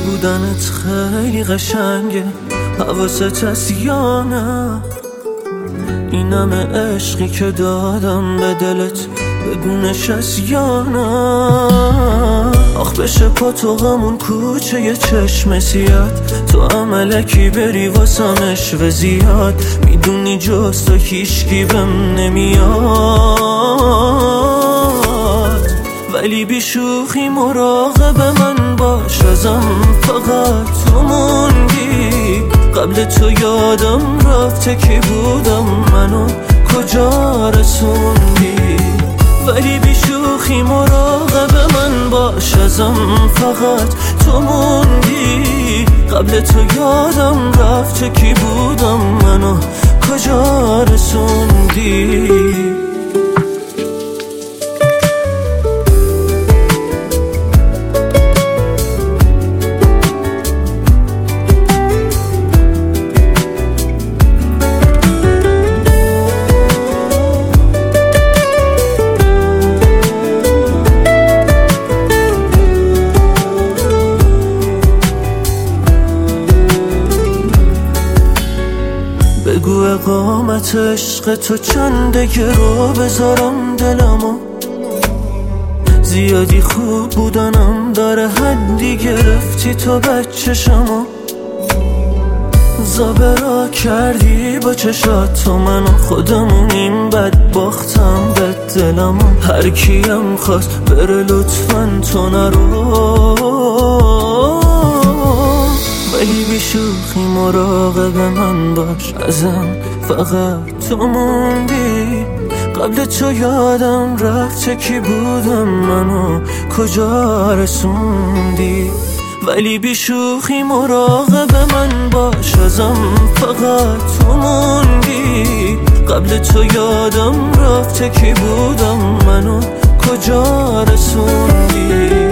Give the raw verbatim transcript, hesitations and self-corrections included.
بودنت خیلی قشنگه، حواست هست یا نه؟ این همه عشقی که دادم به دلت بدونش هست یا نه؟ آخ بشه پا تو همون کوچه یه چشم سیاد، تو عملکی بری واسمش و زیاد، میدونی جز تو هیچکی بهم نمیاد، ولی بی شوخی مراقب من باش، ازم فقط تو موندی. قبل تو یادم رفته کی بودم، منو کجا رسوندی، ولی بی شوخی مراقب من باش، ازم فقط تو موندی. قبل تو یادم رفته کی بودم، منو کجا رسوندی. بگو اقامت عشق تو چنده که رو بذارم دلمو، زیادی خوب بودنم داره حدی گرفتی تو بچشمو، زابرا کردی با چشات تو منو، خودمونیم بدبختم به دلمو. هر کیم خواست بره لطفاً تو نرو، ولی بی شوخی مراقب من باش، ازم فقط تو موندی. قبل تو یادم رفته کی بودم، منو کجا رسوندی، ولی بی شوخی مراقب من باش، ازم فقط تو موندی. قبل تو یادم رفته کی بودم، منو کجا رسوندی.